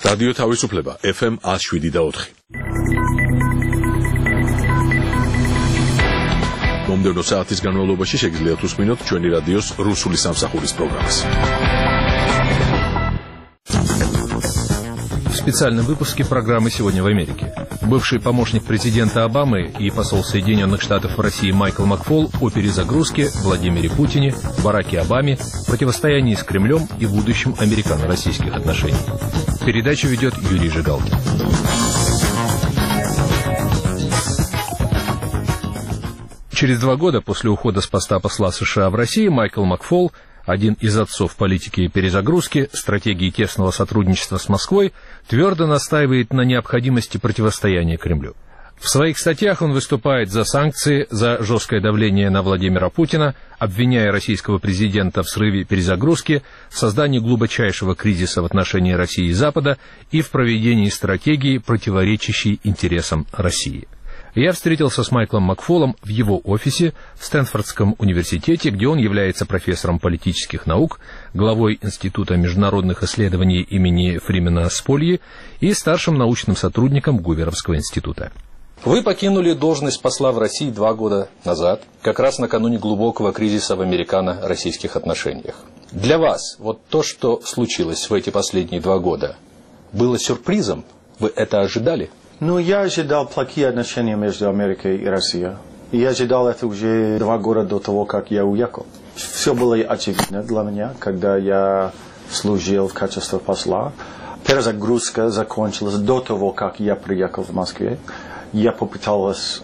რადიო თავისუფლება FM 107.4. მომდევნო საათის განმავლობაში შეგიძლიათ უსმინოთ ჩვენი რადიოს რუსული სამსახურის პროგრამას. В специальном выпуске программы «Сегодня в Америке». Бывший помощник президента Обамы и посол Соединенных Штатов в России Майкл Макфол о перезагрузке, Владимире Путине, Бараке Обаме, противостоянии с Кремлем и будущем американо-российских отношений. Передачу ведет Юрий Жигалкин. Через 2 года после ухода с поста посла США в России Майкл Макфол, один из отцов политики перезагрузки, стратегии тесного сотрудничества с Москвой, твердо настаивает на необходимости противостояния Кремлю. В своих статьях он выступает за санкции, за жесткое давление на Владимира Путина, обвиняя российского президента в срыве перезагрузки, в создании глубочайшего кризиса в отношении России и Запада и в проведении стратегии, противоречащей интересам России. Я встретился с Майклом Макфолом в его офисе в Стэнфордском университете, где он является профессором политических наук, главой Института международных исследований имени Фримена Спольи и старшим научным сотрудником Гуверовского института. Вы покинули должность посла в России 2 года назад, как раз накануне глубокого кризиса в американо-российских отношениях. Для вас вот то, что случилось в эти последние 2 года, было сюрпризом? Вы это ожидали? Ну, я ожидал плохие отношения между Америкой и Россией. И я ожидал это уже 2 года до того, как я уехал. Все было очевидно для меня, когда я служил в качестве посла. Перезагрузка закончилась до того, как я приехал в Москву. Я попытался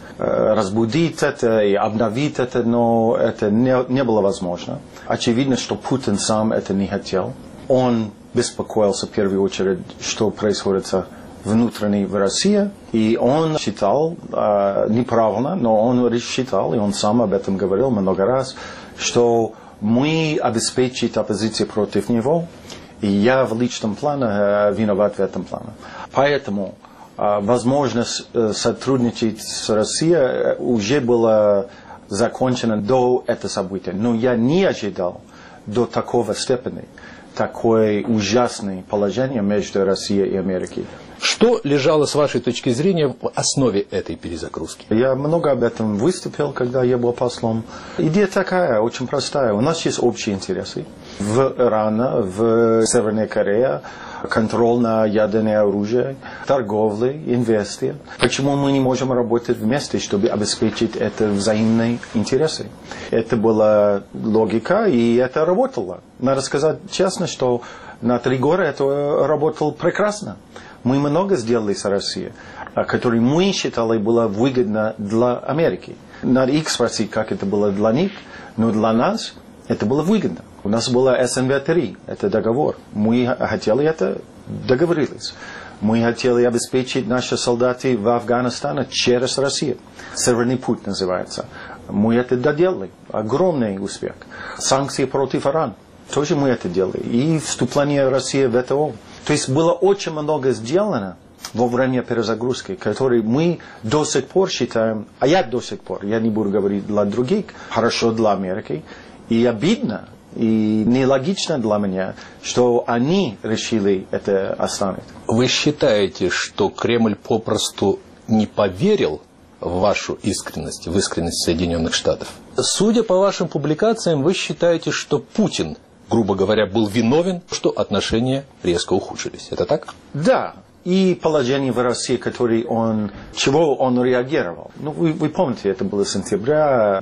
разбудить это и обновить это, но это не было возможно. Очевидно, что Путин сам это не хотел. Он беспокоился в первую очередь, что происходит внутренне в России, и он считал, неправильно, но он считал, и он сам об этом говорил много раз, что мы обеспечим оппозицию против него, и я в личном плане виноват в этом плане. Поэтому возможность сотрудничать с Россией уже была закончена до этого события. Но я не ожидал до такого степени такое ужасное положение между Россией и Америкой. Что лежало, с вашей точки зрения, в основе этой перезагрузки? Я много об этом выступил, когда я был послом. Идея такая, очень простая. У нас есть общие интересы. В Иране, в Северной Корее, контроль на ядерное оружие, торговля, инвестиции. Почему мы не можем работать вместе, чтобы обеспечить это взаимные интересы? Это была логика, и это работало. Надо сказать честно, что на 3 года это работало прекрасно. Мы много сделали с Россией, которое мы считали было выгодно для Америки. Надо их спросить, как это было для них, но для нас это было выгодно. У нас было СНВ-3, это договор. Мы хотели это, договорились. Мы хотели обеспечить наши солдаты в Афганистане через Россию. Северный путь называется. Мы это доделали. Огромный успех. Санкции против Ирана. Тоже мы это делали. И вступление России в ВТО. То есть было очень много сделано во время перезагрузки, которые мы до сих пор считаем, а я до сих пор, я не буду говорить для других, хорошо для Америки. И обидно, и нелогично для меня, что они решили это оставить. Вы считаете, что Кремль попросту не поверил в вашу искренность, в искренность Соединенных Штатов? Судя по вашим публикациям, вы считаете, что Путин, грубо говоря, был виновен, что отношения резко ухудшились. Это так? Да. И положение в России, чего он реагировал. Ну, вы помните, это было сентября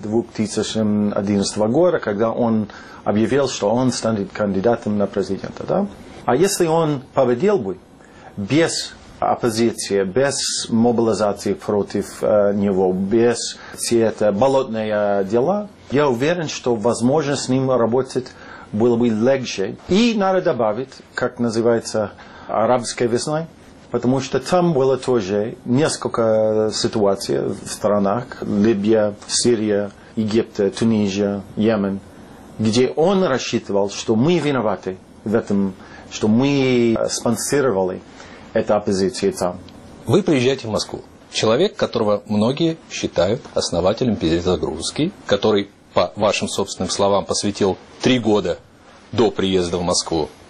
2011 года, когда он объявил, что он станет кандидатом на президента. Да? А если он победил бы без оппозиции, без мобилизации против него, без все это болотные дела, я уверен, что возможно с ним работать было бы легче. И надо добавить, как называется, арабской весной, потому что там было тоже несколько ситуаций в странах, Либия, Сирия, Египет, Туния, Йемен, где он рассчитывал, что мы виноваты в этом, что мы спонсировали эту оппозицию там. Вы приезжаете в Москву. Человек, которого многие считают основателем перезагрузки, который, по вашим собственным словам, посвятил 3 года до приезда в Москву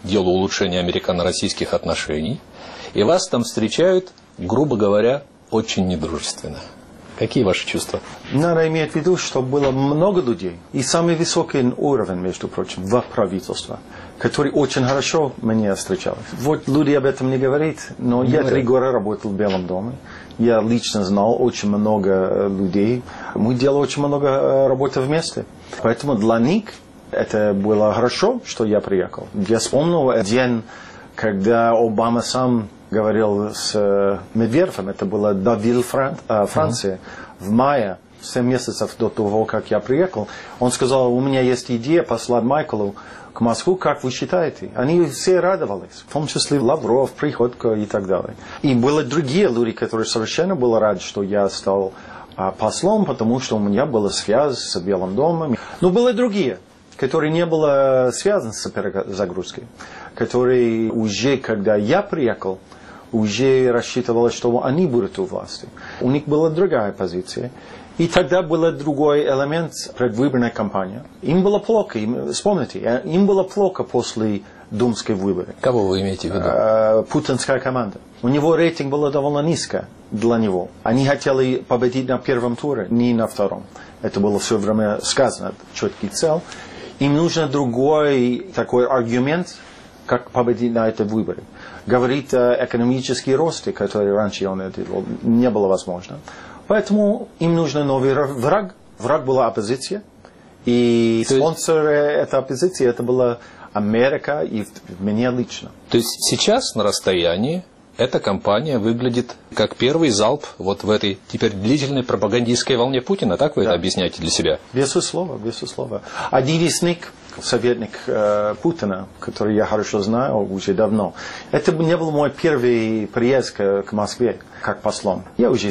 делу улучшения американо-российских отношений, и вас там встречают, грубо говоря, очень недружественно. Какие ваши чувства? Надо иметь в виду, что было много людей, и самый высокий уровень, между прочим, в правительстве, который очень хорошо меня встречал. Вот люди об этом не говорят, но я 3 года работал в Белом доме. Я лично знал очень много людей. Мы делали очень много работы вместе. Поэтому для них это было хорошо, что я приехал. Я вспомнил день, когда Обама сам говорил с Медведевым, это было Давиль, Франция, в мае, 7 месяцев до того, как я приехал. Он сказал, у меня есть идея послать Майклу к Москву, как вы считаете? Они все радовались, в том числе Лавров, Приходько и так далее. И были другие люди, которые совершенно были рады, что я стал послом, потому что у меня была связь с Белым домом. Но были другие, которые не были связаны с перезагрузкой, которые уже, когда я приехал, уже рассчитывали, что они будут у власти. У них была другая позиция. И тогда был другой элемент предвыборной кампании. Им было плохо, вспомните, им было плохо после думской выборы. Кого вы имеете в виду? Путинская команда. У него рейтинг был довольно низко для него. Они хотели победить на первом туре, не на втором. Это было все время сказано, четкий цель. Им нужен другой такой аргумент, как победить на этой выборе. Говорит о экономическом росте, который раньше он делал, не было возможно. Поэтому им нужен новый враг. Враг была оппозиция. И спонсор этой оппозиции это была Америка и меня лично. То есть сейчас на расстоянии эта кампания выглядит как первый залп вот в этой теперь длительной пропагандистской волне Путина. Так вы это объясняете для себя? Безусловно, безусловно. Один из них, советник Путина, который я хорошо знаю уже давно, это не был мой первый приезд к Москве как послом. Я уже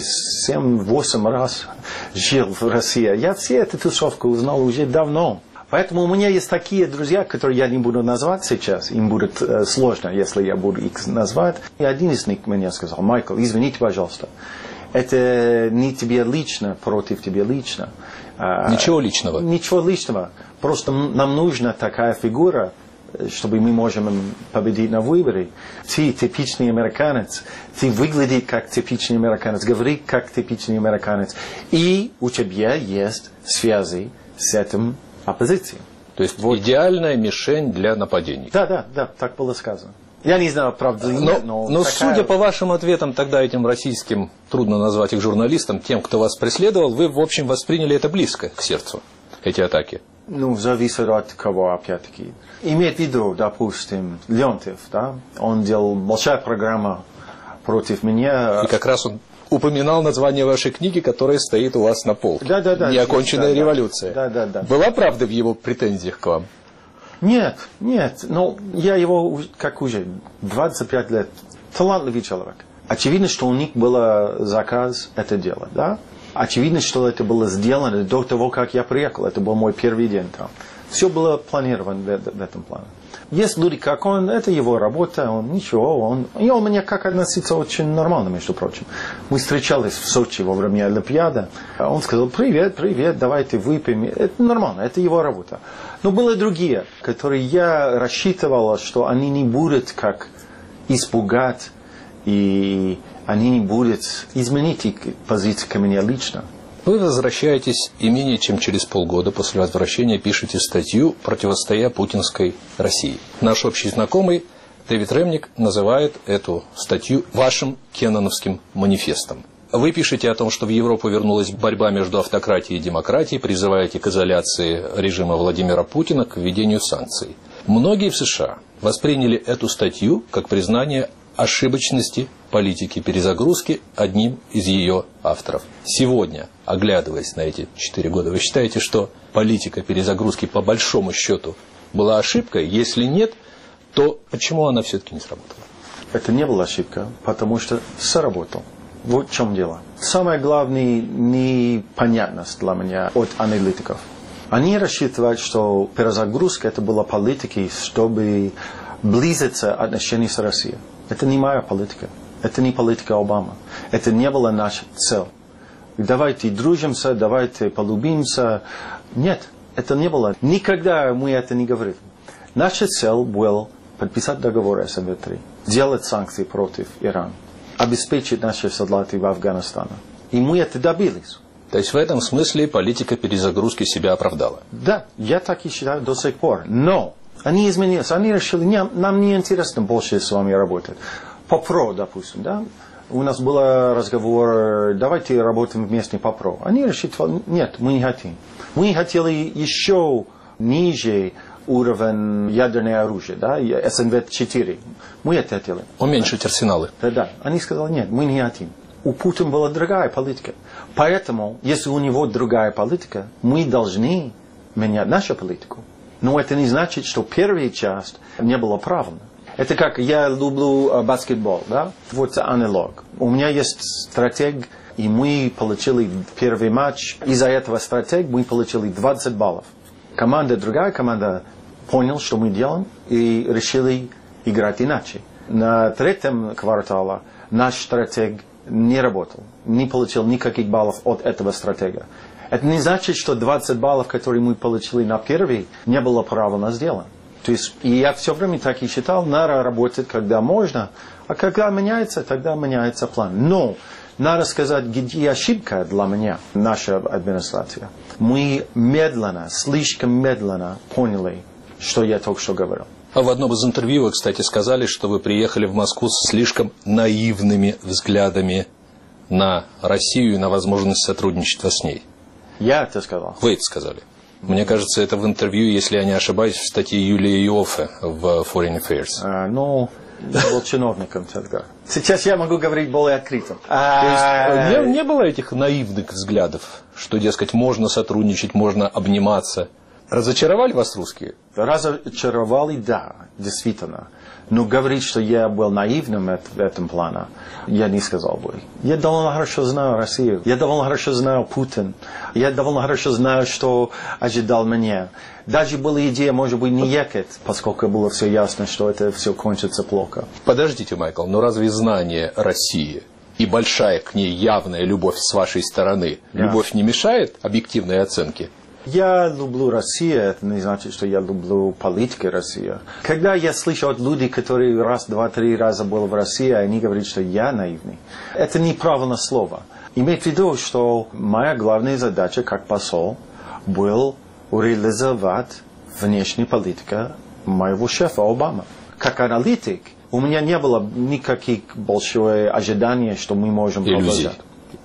7-8 раз жил в России. Я все эту тусовку узнал уже давно. Поэтому у меня есть такие друзья, которые я не буду назвать сейчас. Им будет сложно, если я буду их назвать. И один из них мне сказал: Майкл, извините, пожалуйста, это не тебе лично, против тебя лично. Ничего личного. Ничего личного. Просто нам нужна такая фигура, чтобы мы можем победить на выборе. Ты типичный американец. Ты выглядишь как типичный американец, говоришь как типичный американец. И у тебя есть связи с этим оппозицией. То есть вот идеальная мишень для нападений. Да, так было сказано. Я не знаю, правда или нет, но такая... судя по вашим ответам тогда этим российским, трудно назвать их журналистам, тем, кто вас преследовал, вы, в общем, восприняли это близко к сердцу, эти атаки. Зависит от кого, опять-таки. Имеет в виду, допустим, Леонтьев, да? Он делал большая программа против меня. И как раз он упоминал название вашей книги, которая стоит у вас на полке. Да. «Неоконченная революция». Да. Была правда в его претензиях к вам? Нет. Но я его, как уже 25 лет, талантливый человек. Очевидно, что у них был заказ это делать, да? Очевидно, что это было сделано до того, как я приехал. Это был мой первый день там. Все было планировано в этом плане. Есть люди, как он, это его работа, он ничего, и он меня как относится очень нормально, между прочим. Мы встречались в Сочи во время Олимпиады, он сказал: привет, давайте выпьем. Это нормально, это его работа. Но были другие, которые я рассчитывал, что они не будут как испугать, и они не будут изменить их позицию ко мне лично. Вы возвращаетесь и менее чем через полгода после возвращения пишете статью, противостоя путинской России. Наш общий знакомый Дэвид Ремник называет эту статью вашим кенноновским манифестом. Вы пишете о том, что в Европу вернулась борьба между автократией и демократией, призываете к изоляции режима Владимира Путина, к введению санкций. Многие в США восприняли эту статью как признание ошибочности политики перезагрузки одним из ее авторов. Сегодня, оглядываясь на эти 4 года, вы считаете, что политика перезагрузки по большому счету была ошибкой? Если нет, то почему она все-таки не сработала? Это не была ошибка, потому что сработал. Вот в чем дело. Самое главное непонятность для меня от аналитиков. Они рассчитывают, что перезагрузка это была политикой, чтобы близиться отношения с Россией. Это не моя политика. Это не политика Обамы. Это не была наша цель. Давайте дружимся, давайте полюбимся. Нет, это не было. Никогда мы это не говорили. Наша цель была подписать договор СНВ-3, делать санкции против Ирана, обеспечить наши солдаты в Афганистане. И мы это добились. То есть в этом смысле политика перезагрузки себя оправдала? Да, я так и считаю до сих пор. Но они изменились, они решили, нам не интересно больше с вами работать. По ПРО, допустим, да? У нас был разговор, давайте работаем вместе по ПРО. Они решили, нет, мы не хотим. Мы хотели еще ниже уровень ядерного оружия, да, СНВ-4. Мы это хотели. Уменьшить арсеналы. Да. Они сказали, нет, мы не хотим. У Путина была другая политика. Поэтому, если у него другая политика, мы должны менять нашу политику. Но это не значит, что первая часть не была правильной. Это как я люблю баскетбол, да? Вот аналог. У меня есть стратег, и мы получили первый матч. Из-за этого стратег мы получили 20 баллов. Другая команда поняла, что мы делаем, и решили играть иначе. На третьем квартале наш стратег не работал, не получил никаких баллов от этого стратега. Это не значит, что 20 баллов, которые мы получили на первый, не было правильно сделано. То есть, и я все время так и считал, надо работать, когда можно, а когда меняется, тогда меняется план. Но надо сказать, где ошибка для меня, наша администрация. Мы медленно, слишком медленно поняли, что я только что говорил. А в одном из интервью вы, кстати, сказали, что вы приехали в Москву с слишком наивными взглядами на Россию и на возможность сотрудничества с ней. Я это сказал. Вы это сказали. Мне кажется, это в интервью, если я не ошибаюсь, в статье Юлии Иоффе в Foreign Affairs. Ну, я был чиновником тогда. Сейчас я могу говорить более открыто. То есть не было этих наивных взглядов, что, дескать, можно сотрудничать, можно обниматься. Разочаровали вас русские? Разочаровали, да, действительно. Но говорить, что я был наивным в этом плане, я не сказал бы. Я довольно хорошо знаю Россию. Я довольно хорошо знаю Путин. Я довольно хорошо знаю, что ожидал меня. Даже была идея, может быть, не ехать, поскольку было все ясно, что это все кончится плохо. Подождите, Майкл, но разве знание России и большая к ней явная любовь с вашей стороны, любовь не мешает объективной оценке? Я люблю Россию, это не значит, что я люблю политику России. Когда я слышу от людей, которые раз, два, три раза были в России, они говорят, что я наивный. Это неправильное слово. Имеет в виду, что моя главная задача как посол была реализовать внешнюю политику моего шефа Обамы. Как аналитик, у меня не было никаких больших ожиданий, что мы можем продолжать.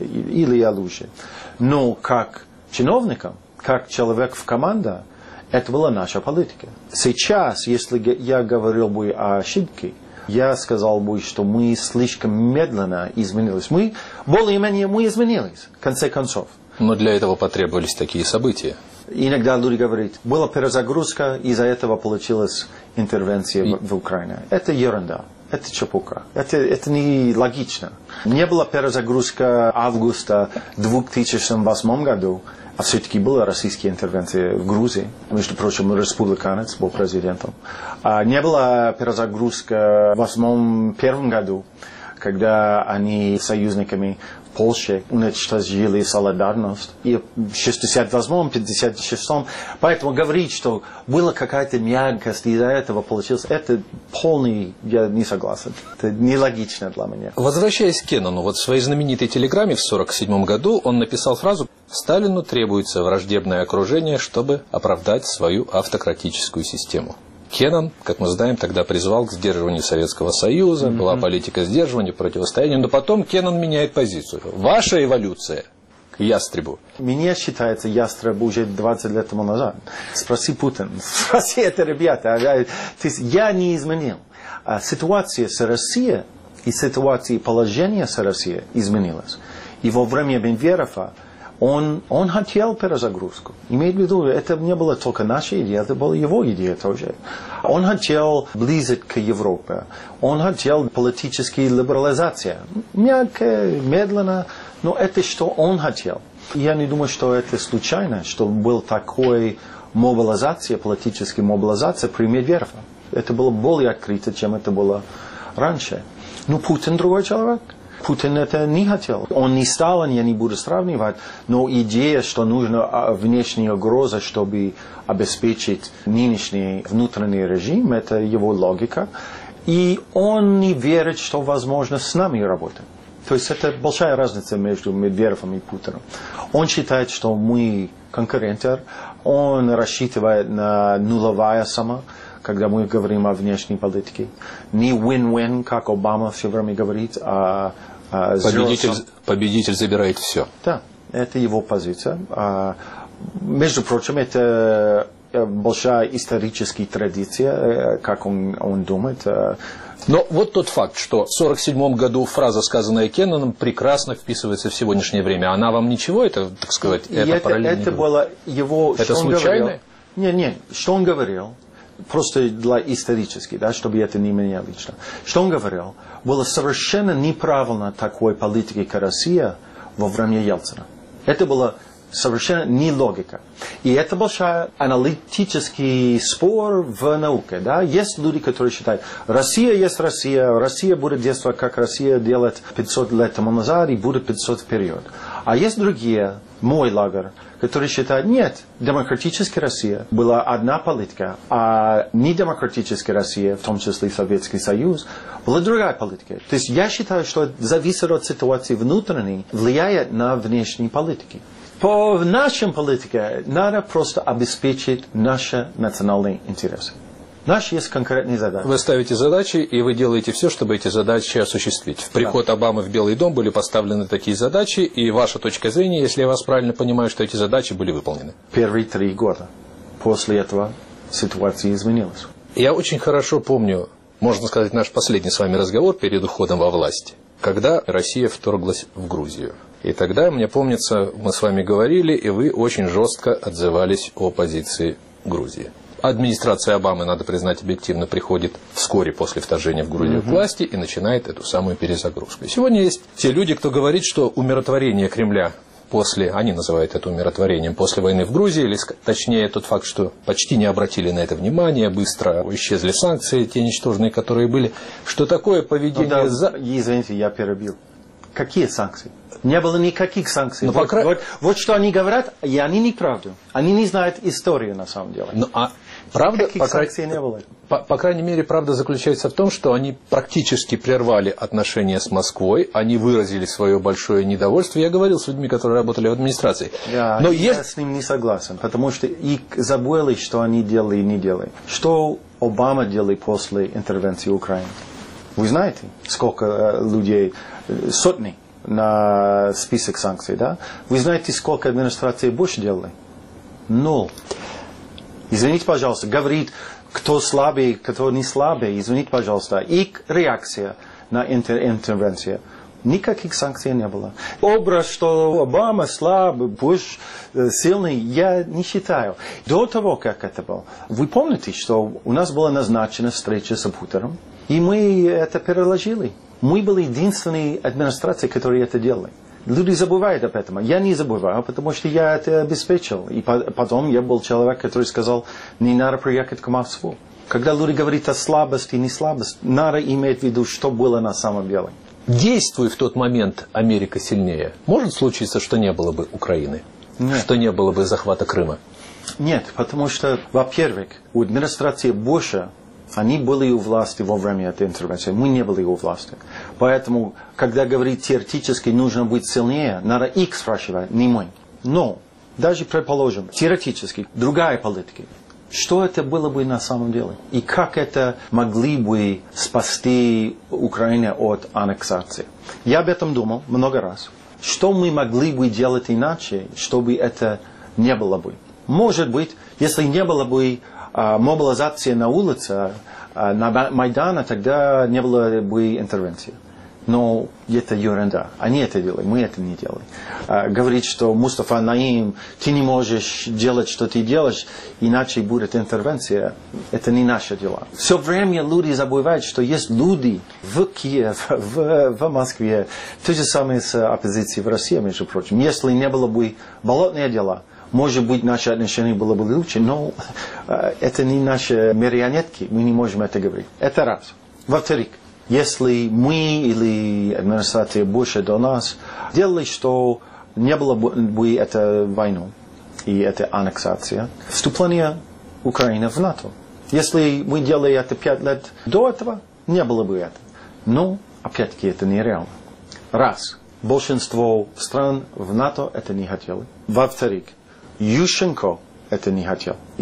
Или иллюзий. Но как чиновникам, как человек в команде, это была наша политика. Сейчас, если я говорил бы о ошибке, я сказал бы, что мы слишком медленно изменились. Мы, более-менее, мы изменились, в конце концов. Но для этого потребовались такие события. Иногда люди говорят, была перезагрузка, из-за этого получилась интервенция в Украине. Это ерунда. Это чепуха. Это не логично. Не была перезагрузка августа 2008 году, а все-таки была российская интервенция в Грузии. Между прочим, республиканец был президентом. Не была перезагрузка в 2001 году, когда они союзниками в Польше уничтожили солидарность. И в 68-м, 56-м. Поэтому говорить, что была какая-то мягкость, и из-за этого получилось, это полный, я не согласен. Это нелогично для меня. Возвращаясь к Кеннону, вот в своей знаменитой телеграмме в 1947 году он написал фразу: «Сталину требуется враждебное окружение, чтобы оправдать свою автократическую систему». Кеннон, как мы знаем, тогда призвал к сдерживанию Советского Союза, была политика сдерживания, противостояния, но потом Кеннон меняет позицию. Ваша эволюция к ястребу. Мне считается ястреб уже 20 лет тому назад. Спроси Путин, спроси это ребята. То есть я не изменил. Ситуация с Россией и ситуация положения с Россией изменилась. И во время Менверова он хотел перезагрузку. Имеет в виду, это не была только наша идея, это была его идея тоже. Он хотел близить к Европе. Он хотел политической либерализации. Мягко, медленно, но это что он хотел. Я не думаю, что это случайно, что была такая мобилизация, политическая мобилизация при Медведеве. Это было более открыто, чем это было раньше. Но Путин другой человек. Путин это не хотел. Он не Сталин, я не буду сравнивать, но идея, что нужна внешняя угроза, чтобы обеспечить нынешний внутренний режим, это его логика. И он не верит, что возможно с нами работать. То есть это большая разница между Медведевым и Путиным. Он считает, что мы конкуренты, он рассчитывает на нулевая сумма, когда мы говорим о внешней политике. Не win-win, как Обама все время говорит, а победитель забирает все. Да, это его позиция. Между прочим, это большая историческая традиция, как он думает. Но вот тот факт, что в 1947 году фраза, сказанная Кенноном, прекрасно вписывается в сегодняшнее время. Она вам ничего, это, так сказать, это параллельно? Это было его... Это случайно? Нет, что он говорил, просто для исторически, да, чтобы это не меня лично. Что он говорил, было совершенно неправильно такой политики, как Россия, во время Ельцина. Это было совершенно не логика. И это большой аналитический спор в науке. Да? Есть люди, которые считают, Россия есть Россия, Россия будет действовать, как Россия делает 500 лет тому назад и будет 500 вперед. А есть другие, мой лагерь, которые считают, нет, демократическая Россия была одна политика, а недемократическая Россия, в том числе Советский Союз, была другая политика. То есть я считаю, что зависит от ситуации внутренней, влияет на внешние политики. По нашей политике надо просто обеспечить наши национальные интересы. Наши есть конкретные задачи. Вы ставите задачи, и вы делаете все, чтобы эти задачи осуществить. В приход Обамы в Белый дом были поставлены такие задачи, и ваша точка зрения, если я вас правильно понимаю, что эти задачи были выполнены. Первые 3 года. После этого ситуация изменилась. Я очень хорошо помню, можно сказать, наш последний с вами разговор перед уходом во власть, когда Россия вторглась в Грузию. И тогда, мне помнится, мы с вами говорили, и вы очень жестко отзывались о позиции Грузии. Администрация Обамы, надо признать объективно, приходит вскоре после вторжения в Грузию к власти и начинает эту самую перезагрузку. И сегодня есть те люди, кто говорит, что умиротворение Кремля после, они называют это умиротворением, после войны в Грузии, или точнее тот факт, что почти не обратили на это внимание, быстро исчезли санкции, те ничтожные, которые были, что такое поведение... Извините, я перебил. Какие санкции? Не было никаких санкций. Но вот что они говорят, и они неправду. Они не знают историю на самом деле. Правда, никаких санкций не было. По крайней мере, правда заключается в том, что они практически прервали отношения с Москвой, они выразили свое большое недовольство. Я говорил с людьми, которые работали в администрации. Но я с ним не согласен, потому что их забыли, что они делали и не делали. Что Обама делал после интервенции в Украине? Вы знаете, сколько людей, сотни на список санкций, да? Вы знаете, сколько администрации Буш делали? 0. Извините, пожалуйста, говорит, кто слабый, кто не слабый, извините, пожалуйста. Их реакция на интервенцию. Никаких санкций не было. Образ, что Обама слабый, Буш сильный, я не считаю. До того, как это было, вы помните, что у нас была назначена встреча с Путиным, и мы это переложили. Мы были единственной администрацией, которая это делали. Люди забывают об этом. Я не забываю, потому что я это обеспечил. И потом я был человек, который сказал, не надо приехать к Москву. Когда люди говорят о слабости и не слабости, надо иметь в виду, что было на самом деле. Действуя в тот момент Америка сильнее, может случиться, что не было бы Украины? Нет. Что не было бы захвата Крыма? Нет, потому что, во-первых, у администрации Буша они были у власти во время этой интервенции. Мы не были у власти. Поэтому, когда говорит теоретически нужно быть сильнее, надо их спрашивать, не мы. Но, даже предположим, теоретически, другая политика. Что это было бы на самом деле? И как это могли бы спасти Украину от аннексации? Я об этом думал много раз. Что мы могли бы делать иначе, чтобы это не было бы? Может быть, если не было бы мобилизация на улице, на Майдане, тогда не было бы интервенции. Но это ерунда. Они это делали, мы это не делали. Говорит, что Мустафа Наим, ты не можешь делать, что ты делаешь, иначе будет интервенция. Это не наши дела. Все время люди забывают, что есть люди в Киеве, в Москве. То же самое с оппозицией в России, между прочим. Если не было бы болотные дела, может быть, наши отношения было бы лучше, но это не наши марионетки, мы не можем это говорить. Это раз. Во-вторых, если мы или администрация Буша до нас делали, что не было бы этой войны и этой аннексации, вступление Украины в НАТО. Если мы делали это 5 лет до этого, не было бы это. Но, опять-таки, это нереально. Раз. Большинство стран в НАТО это не хотели. Во-вторых, Ющенко это не хотел. И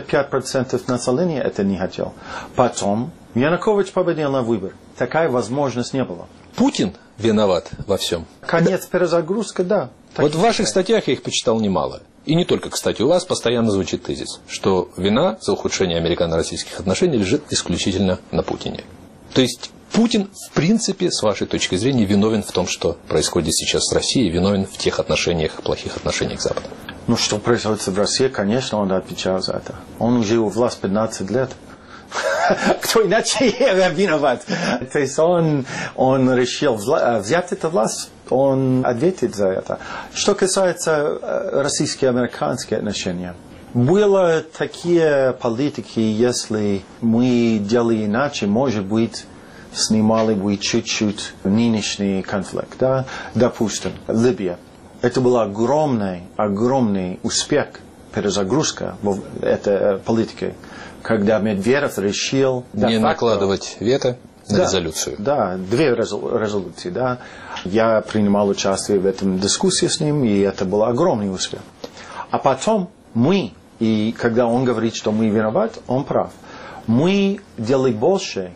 75% населения это не хотел. Потом Янукович победил на выборах. Такая возможность не была. Путин виноват во всем. Конец перезагрузки, да. Вот в ваших статьях я их почитал немало. И не только, кстати, у вас постоянно звучит тезис, что вина за ухудшение американо-российских отношений лежит исключительно на Путине. То есть Путин, в принципе, с вашей точки зрения, виновен в том, что происходит сейчас с Россией, виновен в тех отношениях, плохих отношениях с Западом. Ну, что происходит в России, конечно, он отвечал за это. Он уже у власти 15 лет. Кто иначе виноват? То есть он решил взять эту власть, он ответит за это. Что касается российско-американских отношений, были такие политики, если мы делали иначе, может быть, снимали бы чуть-чуть нынешний конфликт. Да? Допустим, Либия. Это был огромный успех, перезагрузка этой политики, когда Медведев решил... Не накладывать вето на резолюцию. Да, 2 резолюции. Да. Я принимал участие в этом дискуссии с ним, и это был огромный успех. А потом мы, и когда он говорит, что мы виноваты, он прав. Мы делали больше,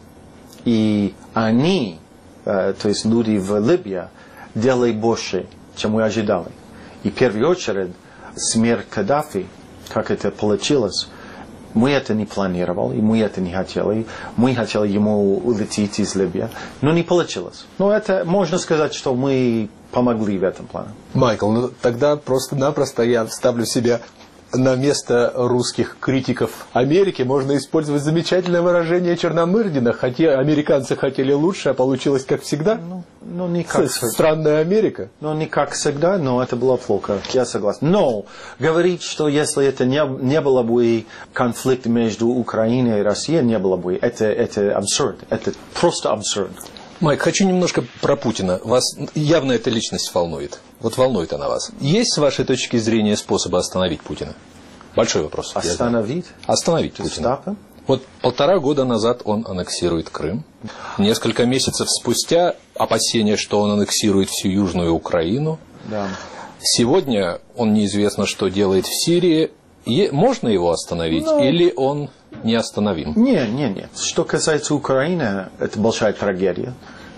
и они, то есть люди в Либии, делали больше, чем мы ожидали. И в первую очередь смерть Каддафи, как это получилось, мы это не планировали, и мы это не хотели. Мы хотели ему улететь из Либии, но не получилось. Но это можно сказать, что мы помогли в этом плане. Майкл, ну тогда просто-напросто я вставлю себя на место русских критиков Америки. Можно использовать замечательное выражение Черномырдина. Хотя американцы хотели лучше, а получилось как всегда. Ну не как странная Америка. Ну, не как всегда, но это было плохо. Я согласен. Но говорить, что если это не было бы конфликт между Украиной и Россией, не было бы. Это абсурд. Это просто абсурд. Майк, хочу немножко про Путина. Вас явно эта личность волнует. Вот волнует она вас. Есть, с вашей точки зрения, способы остановить Путина? Большой вопрос. Остановить? Остановить Путина. Вот 1,5 года назад он аннексирует Крым. Несколько месяцев спустя опасения, что он аннексирует всю Южную Украину. Да. Сегодня он неизвестно, что делает в Сирии. Можно его остановить или он неостановим? Нет. Что касается Украины, это большая трагедия.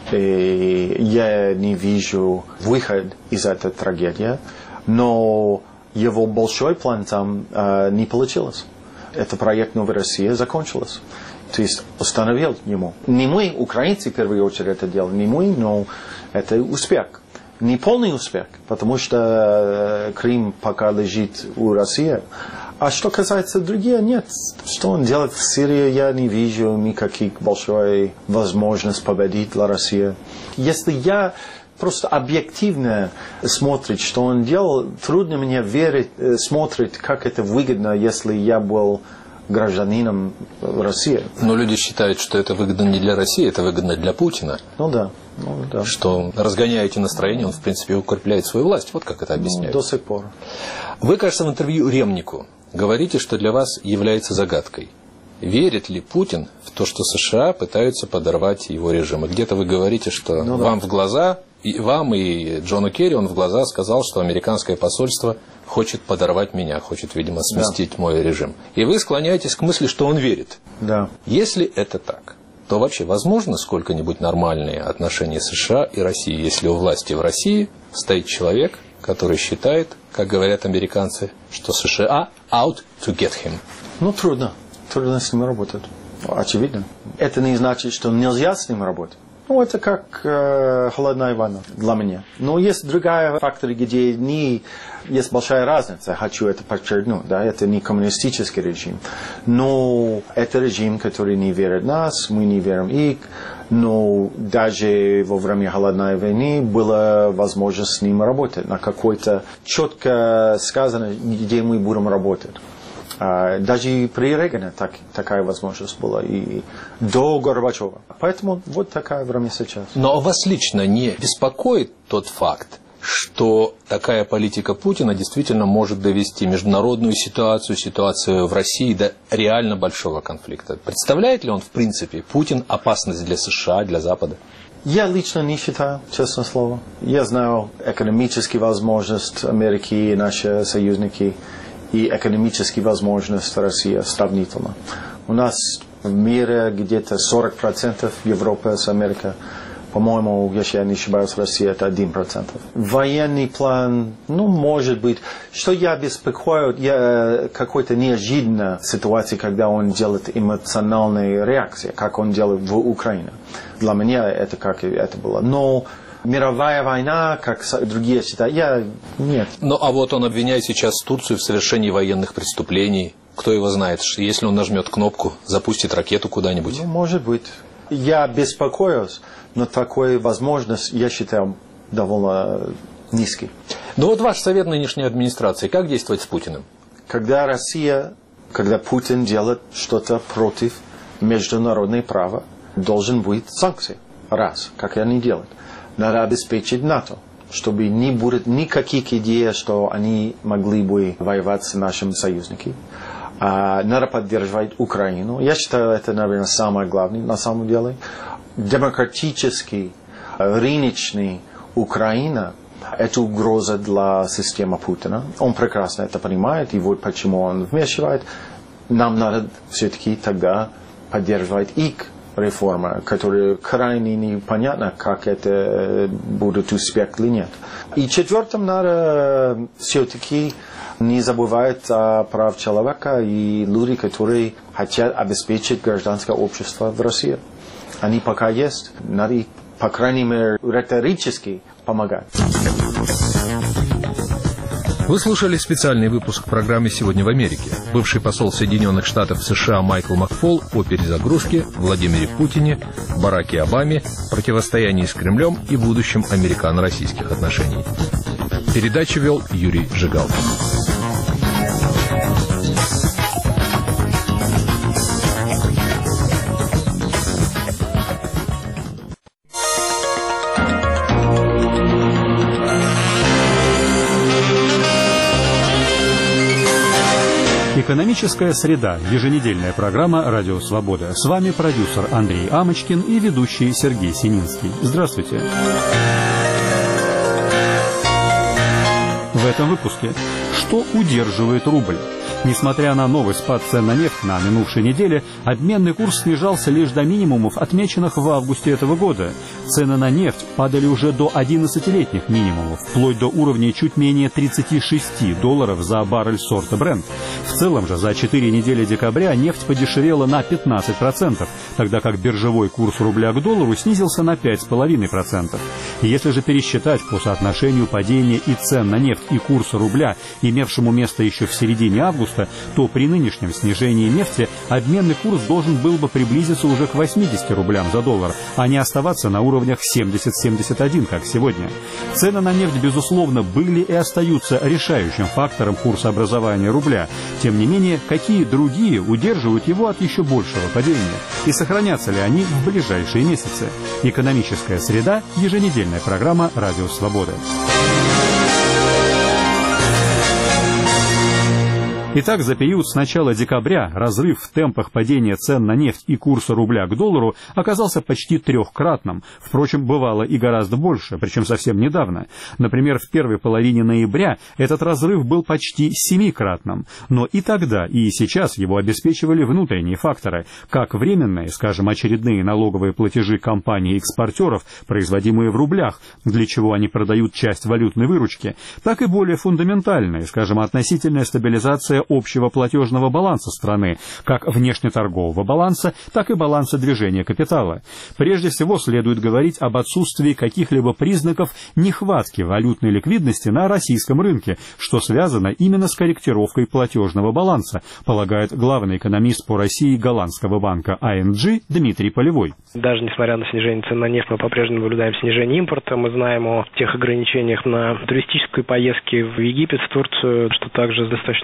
И я не вижу выход из этой трагедии. Но его большой план там не получилось. Этот проект «Новая Россия» закончился. То есть остановил ему. Не мы, украинцы, в первую очередь это делали, не мы, но это успех. Не полный успех, потому что Крым пока лежит у России. А что касается других, нет. Что он делает в Сирии, я не вижу никаких большой возможностей победить для России. Если я просто объективно смотрю, что он делал, трудно мне верить, смотреть, как это выгодно, если я был гражданином России. Но люди считают, что это выгодно не для России, это выгодно для Путина. Ну да. Что, разгоняя эти настроения, он, в принципе, укрепляет свою власть. Вот как это объясняют. До сих пор. Вы, кажется, в интервью Ремнику говорите, что для вас является загадкой. Верит ли Путин в то, что США пытаются подорвать его режим? И где-то вы говорите, что вам в глаза, и вам, и Джону Керри, он в глаза сказал, что американское посольство хочет подорвать меня, хочет, видимо, сместить мой режим. И вы склоняетесь к мысли, что он верит. Да. Если это так, то вообще возможно сколько-нибудь нормальные отношения США и России, если у власти в России стоит человек, который считает, как говорят американцы, что США out to get him? Ну, трудно с ним работать. Очевидно. Это не значит, что нельзя с ним работать. Ну, это как холодная война для меня. Но есть другие факторы, где есть большая разница. Хочу это подчеркнуть. Да? Это не коммунистический режим. Но это режим, который не верит в нас, мы не верим в их. Но даже во время холодной войны была возможность с ним работать. На какой-то четко сказано, где мы будем работать. Даже и при Рейгане такая возможность была, и до Горбачева. Поэтому вот такое время сейчас. Но вас лично не беспокоит тот факт, что такая политика Путина действительно может довести международную ситуацию в России до реально большого конфликта? Представляет ли он, в принципе, Путин опасность для США, для Запада? Я лично не считаю, честное слово. Я знаю экономические возможности Америки и наши союзники, и экономические возможности России сравнительно. У нас в мире где-то 40% Европы с Америкой. По-моему, если я не ошибаюсь, Россия это 1%. Военный план, может быть. Что я беспокою, какой-то неожиданной ситуации, когда он делает эмоциональные реакции, как он делает в Украине. Для меня это как это было. Но мировая война, как другие считают, нет. Ну, а вот он обвиняет сейчас Турцию в совершении военных преступлений. Кто его знает, если он нажмет кнопку, запустит ракету куда-нибудь? Может быть. Я беспокоюсь, но такой возможность, я считаю, довольно низкий. Ну вот ваш совет нынешней администрации, как действовать с Путиным? Когда Путин делает что-то против международного права, должен быть санкции. Раз, как они делают. Надо обеспечить НАТО, чтобы не будет никаких идей, что они могли бы воевать с нашими союзниками. Надо поддерживать Украину. Я считаю, это, наверное, самое главное на самом деле. Демократический, рыночный Украина – это угроза для системы Путина. Он прекрасно это понимает, и вот почему он вмешивает. Нам надо все-таки тогда поддерживать их реформы, которые крайне непонятно, как это будет успех или нет. И четвертым, надо все-таки не забывать о правах человека и люди, которые хотят обеспечить гражданское общество в России. Они пока есть, надо, по крайней мере, риторически помогать. Вы слушали специальный выпуск программы «Сегодня в Америке». Бывший посол Соединенных Штатов в США Майкл Макфол о перезагрузке, Владимире Путине, Бараке Обаме, противостоянии с Кремлем и будущем американо-российских отношений. Передачу вел Юрий Жигалкин. Экономическая среда. Еженедельная программа «Радио Свобода». С вами продюсер Андрей Амочкин и ведущий Сергей Сининский. Здравствуйте. В этом выпуске. Что удерживает рубль? Несмотря на новый спад цен на нефть на минувшей неделе, обменный курс снижался лишь до минимумов, отмеченных в августе этого года. Цены на нефть падали уже до 11-летних минимумов, вплоть до уровней чуть менее $36 за баррель сорта Brent. В целом же за 4 недели декабря нефть подешевела на 15%, тогда как биржевой курс рубля к доллару снизился на 5,5%. Если же пересчитать по соотношению падения и цен на нефть и курса рубля, имевшему место еще в середине августа, то при нынешнем снижении нефти обменный курс должен был бы приблизиться уже к 80 рублям за доллар, а не оставаться на уровнях 70-71, как сегодня. Цены на нефть, безусловно, были и остаются решающим фактором курсообразования рубля. Тем не менее, какие другие удерживают его от еще большего падения? И сохранятся ли они в ближайшие месяцы? Экономическая среда. Еженедельная программа «Радио Свобода». Итак, за период с начала декабря разрыв в темпах падения цен на нефть и курса рубля к доллару оказался почти трехкратным. Впрочем, бывало и гораздо больше, причем совсем недавно. Например, в первой половине ноября этот разрыв был почти 7-кратным. Но и тогда, и сейчас его обеспечивали внутренние факторы, как временные, скажем, очередные налоговые платежи компаний-экспортеров, производимые в рублях, для чего они продают часть валютной выручки, так и более фундаментальные, скажем, относительная стабилизация общего платежного баланса страны, как внешнеторгового баланса, так и баланса движения капитала. Прежде всего, следует говорить об отсутствии каких-либо признаков нехватки валютной ликвидности на российском рынке, что связано именно с корректировкой платежного баланса, полагает главный экономист по России голландского банка ING Дмитрий Полевой. Даже несмотря на снижение цен на нефть, мы по-прежнему наблюдаем снижение импорта. Мы знаем о тех ограничениях на туристические поездки в Египет, в Турцию, что также достаточно заметное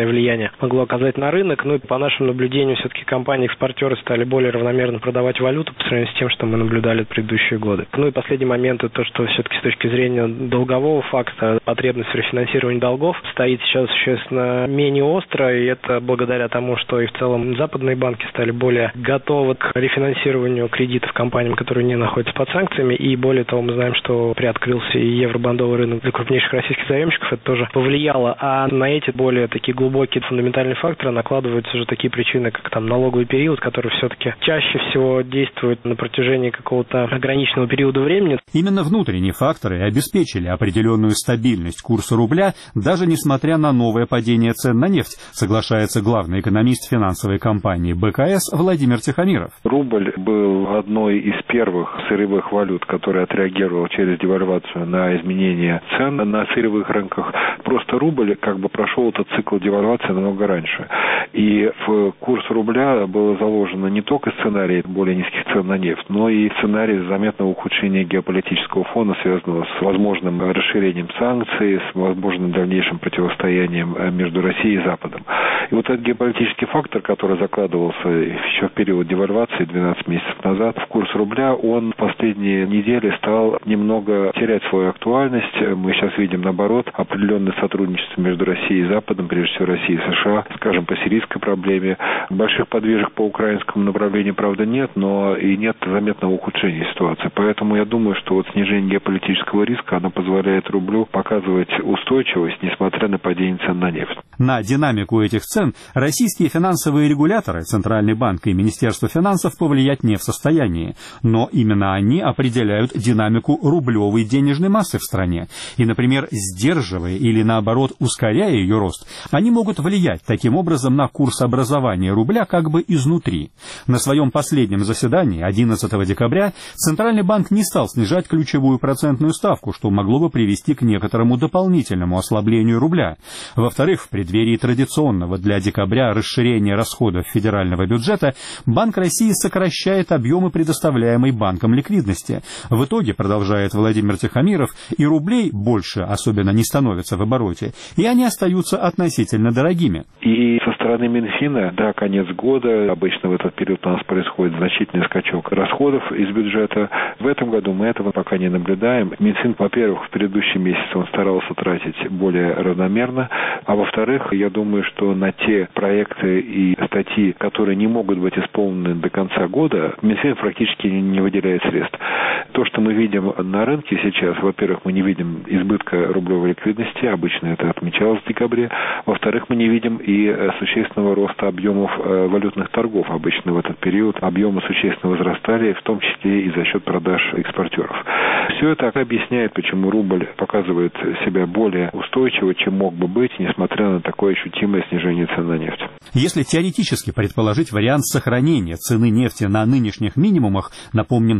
влияние могло оказать на рынок. Ну и по нашему наблюдению, все-таки компании-экспортеры стали более равномерно продавать валюту по сравнению с тем, что мы наблюдали в предыдущие годы. Ну и последний момент, это то, что все-таки с точки зрения долгового факта потребность в рефинансировании долгов стоит сейчас существенно менее остро, и это благодаря тому, что и в целом западные банки стали более готовы к рефинансированию кредитов компаниям, которые не находятся под санкциями, и более того, мы знаем, что приоткрылся и евробондовый рынок для крупнейших российских заемщиков, это тоже повлияло, а на эти более такие глубокие фундаментальные факторы накладываются уже такие причины, как там налоговый период, который все-таки чаще всего действует на протяжении какого-то ограниченного периода времени. Именно внутренние факторы обеспечили определенную стабильность курса рубля, даже несмотря на новое падение цен на нефть, соглашается главный экономист финансовой компании БКС Владимир Тихомиров. Рубль был одной из первых сырьевых валют, которая отреагировала через девальвацию на изменение цен на сырьевых рынках. Просто рубль как бы прошел этот цикл девальвации намного раньше. И в курс рубля было заложено не только сценарий более низких цен на нефть, но и сценарий заметного ухудшения геополитического фона, связанного с возможным расширением санкций, с возможным дальнейшим противостоянием между Россией и Западом. И вот этот геополитический фактор, который закладывался еще в период девальвации 12 месяцев назад в курс рубля, он в последние недели стал немного терять свою актуальность. Мы сейчас видим, наоборот, определенное сотрудничество между Россией и Западом, прежде всего Россией и США, скажем, по сирийской проблеме. Больших подвижек по украинскому направлению, правда, нет, но и нет заметного ухудшения ситуации. Поэтому я думаю, что вот снижение геополитического риска, оно позволяет рублю показывать устойчивость, несмотря на падение цен на нефть. На динамику этих цен российские финансовые регуляторы, Центральный банк и Министерство финансов повлиять не в состоянии. Но именно они определяют динамику рублевой денежной массы в стране. И, например, сдерживая или, наоборот, ускоряя ее рост, они могут влиять таким образом на курс образования рубля как бы изнутри. На своем последнем заседании 11 декабря Центральный банк не стал снижать ключевую процентную ставку, что могло бы привести к некоторому дополнительному ослаблению рубля. Во-вторых, в преддверии традиционного для декабря расширения расходов федерального бюджета, Банк России сокращает объемы предоставляемой банком ликвидности. В итоге, продолжает Владимир Тихомиров, и рублей больше особенно не становится в обороте, и они остаются относительно дорогими. И со стороны Минфина, да, конец года, обычно в этот период у нас происходит значительный скачок расходов из бюджета. В этом году мы этого пока не наблюдаем. Минфин, во-первых, в предыдущем месяце он старался тратить более равномерно, а во-вторых, я думаю, что на те проекты и статьи, которые не могут быть исполнены до конца года, Минфин практически не выделяет средств. То, что мы видим на рынке сейчас, во-первых, мы не видим избытка рублевой ликвидности, обычно это отмечалось в декабре. Во-вторых, мы не видим и существенного роста объемов валютных торгов. Обычно в этот период объемы существенно возрастали, в том числе и за счет продаж экспортеров. Все это объясняет, почему рубль показывает себя более устойчиво, чем мог бы быть, несмотря на такое ощутимое снижение цен на нефть. Если теоретически предположить вариант сохранения цены нефти на нынешних минимумах, напомним,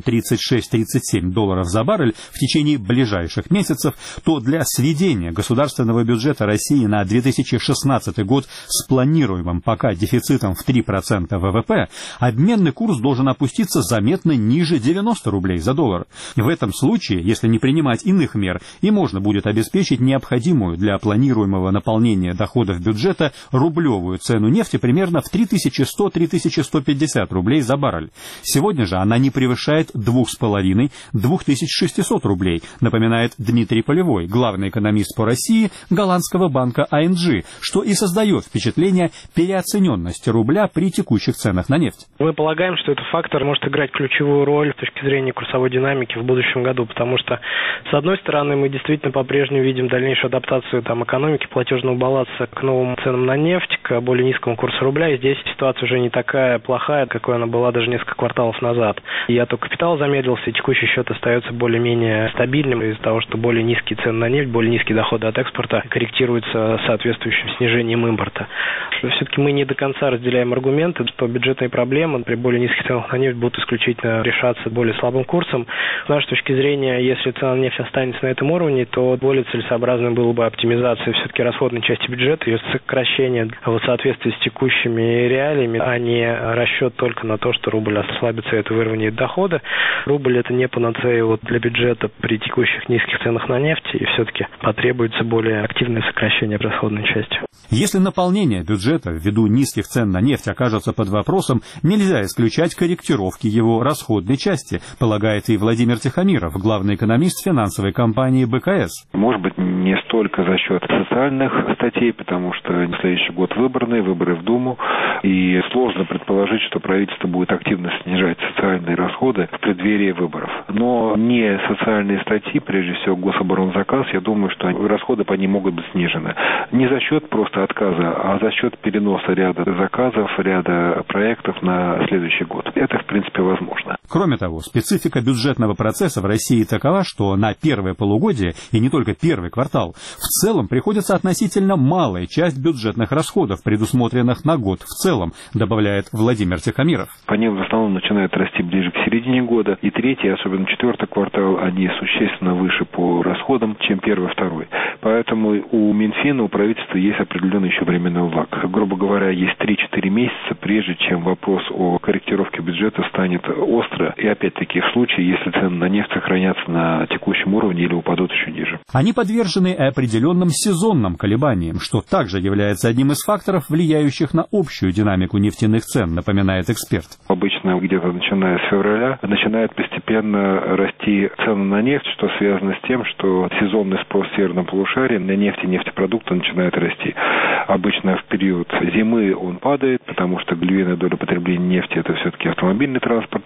$36-37 за баррель в течение ближайших месяцев, то для сведения государственного бюджета России на 2016 год с планируемым пока дефицитом в 3% ВВП, обменный курс должен опуститься заметно ниже 90 рублей за доллар. В этом случае, если не принимать иных мер, и можно будет обеспечить необходимую для планируемого наполнения доходов бюджета рублевую цену нефти примерно в 3100-3150 рублей за баррель. Сегодня же она не превышает 2500-2600 рублей, напоминает Дмитрий Полевой, главный экономист по России голландского банка ING, что и создает впечатление переоцененности рубля при текущих ценах на нефть. Мы полагаем, что этот фактор может играть ключевую роль с точки зрения курсовой динамики в будущем году, потому что, с одной стороны, мы действительно по-прежнему видим дальнейшую адаптацию экономики, платежного баланса к новым ценам на нефть, к более низкому курсу рубля, и здесь ситуация уже не такая плохая, какой она была даже несколько кварталов назад. И отток капитала замедлился, и текущий счет остается более-менее стабильным из-за того, что более низкие цены на нефть, более низкие доходы от экспорта корректируются соответствующим снижением импорта. Все-таки мы не до конца разделяем аргументы, что бюджетные проблемы при более низких ценах на нефть будут исключительно решаться более слабым курсом. С нашей точки зрения, если цена на нефть останется на этом уровне, то более целесообразно было бы оптимизация все-таки расходной части бюджета, бюджет, ее сокращение в соответствии с текущими реалиями, а не расчет только на то, что рубль ослабится, и это выровняет доходы. Рубль — это не панацея для бюджета при текущих низких ценах на нефть, и все-таки потребуется более активное сокращение расходной части. Если наполнение бюджета ввиду низких цен на нефть окажется под вопросом, нельзя исключать корректировки его расходной части, полагает и Владимир Тихомиров, главный экономист финансовой компании БКС. Может быть, не столько за счет социальных статей, потому что следующий год выборы в Думу, и сложно предположить, что правительство будет активно снижать социальные расходы в преддверии выборов. Но не социальные статьи, прежде всего гособоронзаказ, я думаю, что расходы по ним могут быть снижены. Не за счет просто отказа, а за счет переноса ряда заказов, ряда проектов на следующий год. Это, в принципе, возможно. Кроме того, специфика бюджетного процесса в России такова, что на первое полугодие, и не только первый квартал, в целом приходится относительно малая часть бюджетных расходов, предусмотренных на год в целом, добавляет Владимир Тихомиров. Они в основном начинают расти ближе к середине года, и третий, особенно четвертый квартал, они существенно выше по расходам, чем первый и второй. Поэтому у Минфина, у правительства есть определенный еще временной лаг. Грубо говоря, есть 3-4 месяца, прежде чем вопрос о корректировке бюджета станет остро. И опять-таки в случае, если цены на нефть сохранятся на текущем уровне или упадут еще ниже. Они подвержены определенным сезонным колебаниям, что также является одним из факторов, влияющих на общую динамику нефтяных цен, напоминает эксперт. Обычно где-то начиная с февраля начинает постепенно расти цены на нефть, что связано с тем, что сезонный спрос в северном полушарии на нефть и нефтепродукты начинает расти. Обычно в период зимы он падает, потому что львиная доля потребления нефти — это все-таки автомобильный транспорт,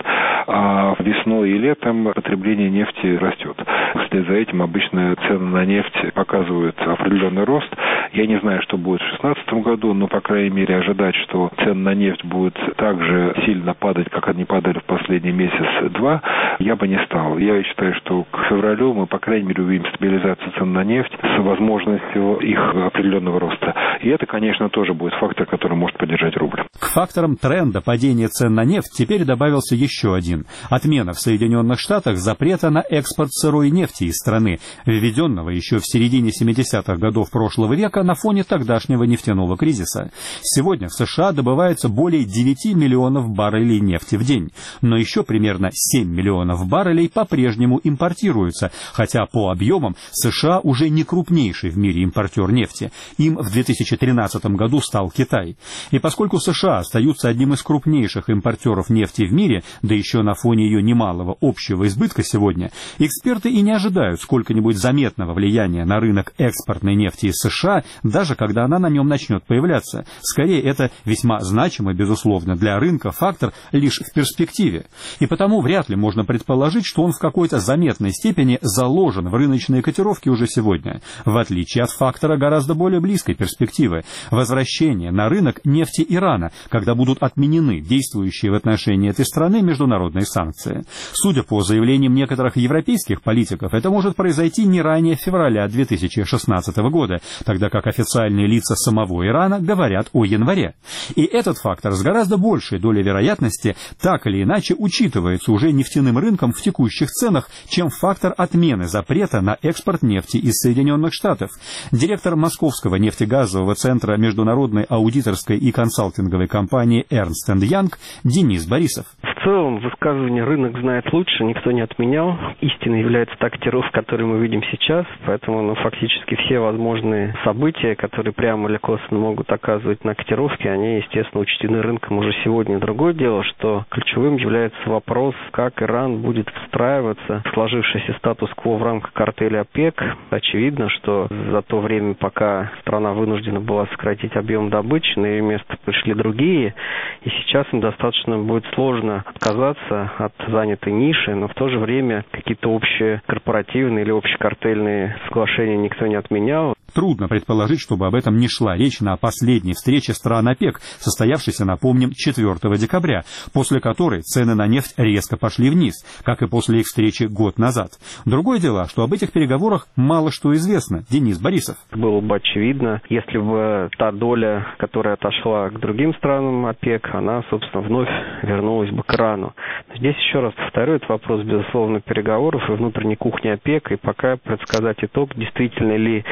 а весной и летом потребление нефти растет. Вслед за этим обычно цены на нефть показывают определенный рост. Я не знаю, что будет в 2016 году, но, по крайней мере, ожидать, что цены на нефть будут так же сильно падать, как они падали в последний месяц-два, я бы не стал. Я считаю, что к февралю мы, по крайней мере, увидим стабилизацию цен на нефть с возможностью их определенного роста. И это, конечно, тоже будет фактор, который может поддержать рубль. К факторам тренда падения цен на нефть теперь добавился еще один. Отмена в Соединенных Штатах запрета на экспорт сырой нефти из страны, введенного еще в середине 70-х годов прошлого века на фоне тогдашнего нефтяного кризиса. Сегодня в США добывается более 9 миллионов баррелей нефти в день, но еще примерно 7 миллионов баррелей по-прежнему импортируются, хотя по объемам США уже не крупнейший в мире импортер нефти. Им в 2013 году стал Китай. И поскольку США остаются одним из крупнейших импортеров нефти в мире, да еще на фоне ее немалого общего избытка сегодня, эксперты и не ожидают сколько-нибудь заметного влияния на рынок экспортной нефти из США, даже когда она на нем начнет появляться. Скорее, это весьма значимый, безусловно, для рынка фактор лишь в перспективе. И потому вряд ли можно предположить, что он в какой-то заметной степени заложен в рыночные котировки уже сегодня, в отличие от фактора гораздо более близкой перспективы – возвращения на рынок нефти Ирана, когда будут отменены действующие в отношении этой страны международные санкции. Судя по заявлениям некоторых европейских политиков, это может произойти не ранее февраля 2016 года, тогда как официальные лица самого Ирана говорят о январе. И этот фактор с гораздо большей долей вероятности так или иначе учитывается уже нефтяным рынком в текущих ценах, чем фактор отмены запрета на экспорт нефти из Соединенных Штатов. Директор Московского нефтегазового центра международной аудиторской и консалтинговой компании Ernst & Young Денис Борисов. В целом, высказывание «рынок знает лучше» никто не отменял. Истиной является та котировка, которую мы видим сейчас, поэтому фактически все возможные события, которые прямо или косвенно могут оказывать на котировке, они, естественно, учтены рынком уже сегодня. Другое дело, что ключевым является вопрос, как Иран будет встраиваться в сложившийся статус-кво в рамках картеля ОПЕК. Очевидно, что за то время, пока страна вынуждена была сократить объем добычи, на ее место пришли другие, и сейчас им достаточно будет сложно отказаться от занятой ниши, но в то же время какие-то общие корпоративные или общекартельные соглашения никто не отменял. Трудно предположить, чтобы об этом не шла речь на последней встрече стран ОПЕК, состоявшейся, напомним, 4 декабря, после которой цены на нефть резко пошли вниз, как и после их встречи год назад. Другое дело, что об этих переговорах мало что известно. Денис Борисов. Было бы очевидно, если бы та доля, которая отошла к другим странам ОПЕК, она, собственно, вновь вернулась бы к Ирану. Но здесь еще раз повторю, это вопрос, безусловно, переговоров и внутренней кухни ОПЕК, и пока предсказать итог, действительно ли Иран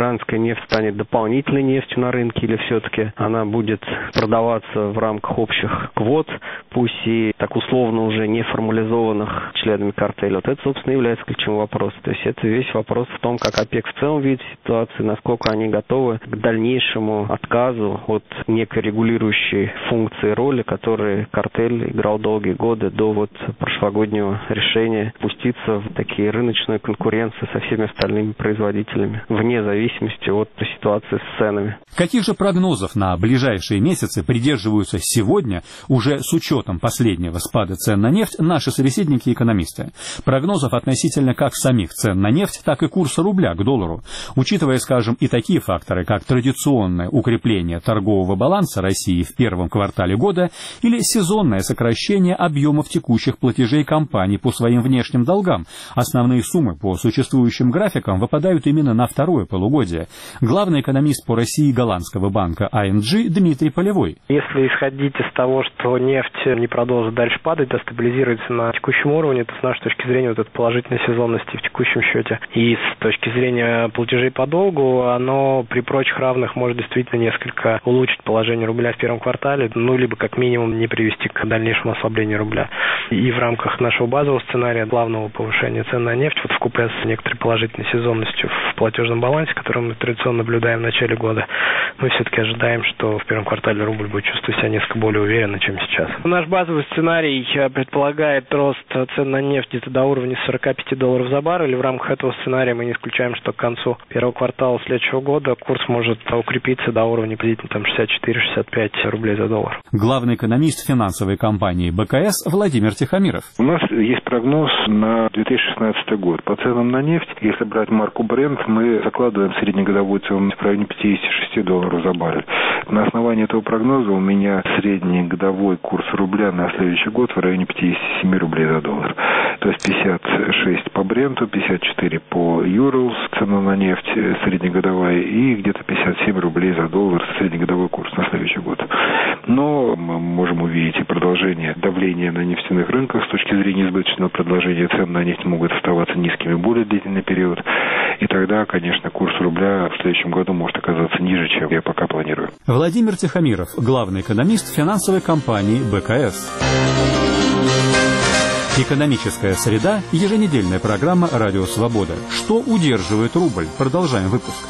иранская нефть станет дополнительной нефтью на рынке, или все-таки она будет продаваться в рамках общих квот, пусть и так условно уже не формализованных членами картеля. Вот это, собственно, является ключевым вопросом. То есть это весь вопрос в том, как ОПЕК в целом видит ситуацию, насколько они готовы к дальнейшему отказу от некой регулирующей функции роли, которую картель играл долгие годы до прошлогоднего решения пуститься в такие рыночную конкуренцию со всеми остальными производителями, вне зависимости от ситуации с ценами. Каких же прогнозов на ближайшие месяцы придерживаются сегодня, уже с учетом последнего спада цен на нефть, наши собеседники-экономисты? Прогнозов относительно как самих цен на нефть, так и курса рубля к доллару. Учитывая, скажем, и такие факторы, как традиционное укрепление торгового баланса России в первом квартале года или сезонное сокращение объемов текущих платежей компаний по своим внешним долгам. Основные суммы по существующим графикам выпадают именно на второе полугодие. Главный экономист по России голландского банка ING Дмитрий Полевой. Если исходить из того, что нефть не продолжит дальше падать, а стабилизируется на текущем уровне, то с нашей точки зрения вот эта положительной сезонности в текущем счете и с точки зрения платежей по долгу, оно при прочих равных может действительно несколько улучшить положение рубля в первом квартале, либо как минимум не привести к дальнейшему ослаблению рубля. И в рамках нашего базового сценария главного повышения цен на нефть, вкупе с некоторой положительной сезонностью в платежном балансе, который мы традиционно наблюдаем в начале года, мы все-таки ожидаем, что в первом квартале рубль будет чувствовать себя несколько более уверенно, чем сейчас. Наш базовый сценарий предполагает рост цен на нефть где-то до уровня $45 за баррель. В рамках этого сценария мы не исключаем, что к концу первого квартала следующего года курс может укрепиться до уровня приблизительно 64-65 рублей за доллар. Главный экономист финансовой компании БКС Владимир Тихомиров. У нас есть прогноз на 2016 год. По ценам на нефть, если брать марку Brent, мы закладываем среднегодовую цену в районе $56 за баррель. На основании этого прогноза у меня средний годовой курс рубля на следующий год в районе 57 рублей за доллар. То есть 56 по Бренту, 54 по Urals, цена на нефть среднегодовая, и где-то 57 рублей за доллар среднегодовой курс на следующий год. Но мы можем увидеть и продолжение давления на нефтяных рынках. С точки зрения избыточного предложения цен на нефть могут оставаться низкими более длительный период. И тогда, конечно, курс рубля в следующем году может оказаться ниже, чем я пока планирую. Владимир Тихомиров, главный экономист финансовой компании БКС. Экономическая среда. Еженедельная программа «Радио Свобода». Что удерживает рубль? Продолжаем выпуск.